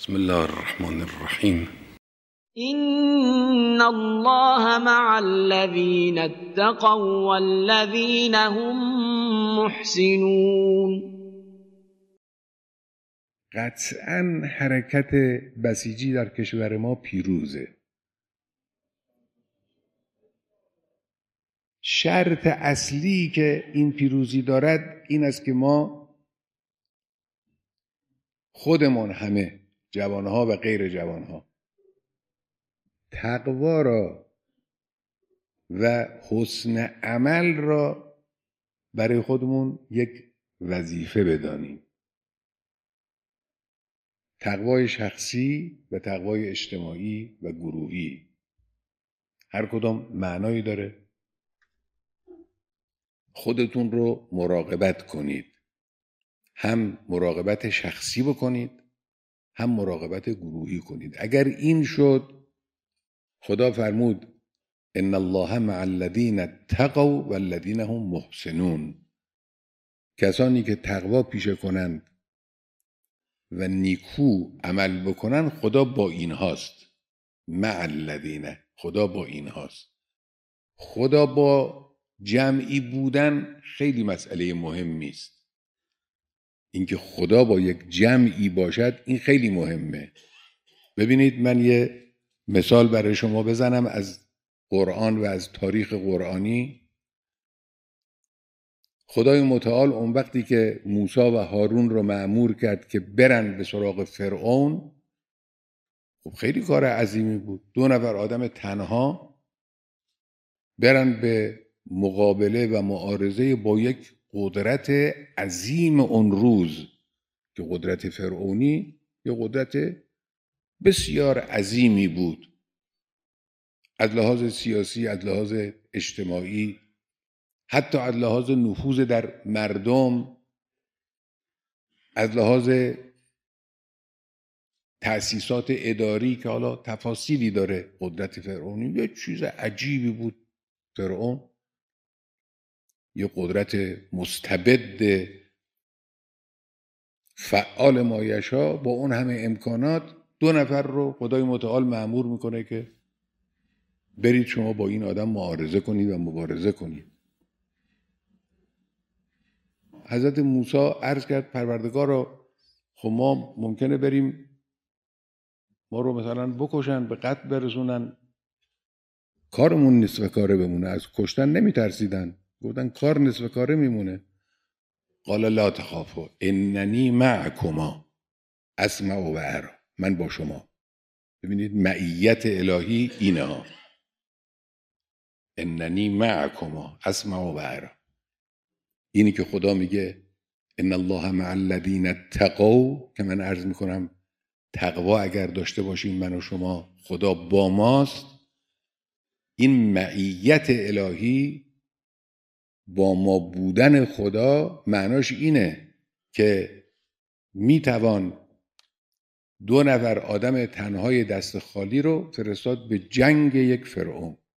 بسم الله الرحمن الرحیم. إن الله مع الذين اتقوا والذين هم محسنون. قطعاً حرکت بسیجی در کشور ما پیروزه. شرط اصلی که این پیروزی دارد این است که ما خودمون همه، جوانها و غیر جوانها، تقوا را و حسن عمل را برای خودمون یک وظیفه بدانیم. تقوای شخصی و تقوای اجتماعی و گروهی هر کدام معنایی داره. خودتون رو مراقبت کنید، هم مراقبت شخصی بکنید هم مراقبت گروهی کنید. اگر این شد، خدا فرمود ان الله مع الذین اتقوا والذین هم محسنون. کسانی که تقوا پیشه کنند و نیکو عمل بکنن، خدا با اینهاست. مع الذین، خدا با اینهاست. خدا با جمعی بودن خیلی مسئله مهمی است. اینکه خدا با یک جمعی باشد این خیلی مهمه. ببینید، من یه مثال برای شما بزنم از قرآن و از تاریخ قرآنی. خدای متعال اون وقتی که موسی و هارون رو مأمور کرد که برن به سراغ فرعون، خب خیلی کار عظیمی بود. 2 نفر آدم تنها برن به مقابله و معارضه با یک قدرت عظیم اون روز که قدرت فرعونی یا قدرت بسیار عظیمی بود، از لحاظ سیاسی، از لحاظ اجتماعی، حتی از لحاظ نفوذ در مردم، از لحاظ تأسیسات اداری که حالا تفاصیلی داره. قدرت فرعونی یه چیز عجیبی بود. فرعون یه قدرت مستبد فعال مایشا با اون همه امکانات 2 نفر رو خدای متعال مأمور میکنه که برید شما با این آدم معارضه کنید و مبارزه کنید. حضرت موسی عرض کرد پروردگارا، خب ما ممکنه بریم ما رو مثلا بکشن، به قتل برسونن، کارمون نصف کاره بمونه. از کشتن نمی ترسیدن، گفتن کار نصف کاره میمونه. قال لا تخافوا اننی معکما اسمع و ارى. من با شما. ببینید معیت الهی اینه ها. اننی معکما اسمع و ارى. اینی که خدا میگه ان الله مع الذین اتقوا، که من عرض میکنم تقوا اگر داشته باشیم من و شما، خدا با ماست. این معیت الهی، با ما بودن خدا، معناش اینه که میتوان 2 نفر آدم تنهای دست خالی رو فرستاد به جنگ یک فرعون.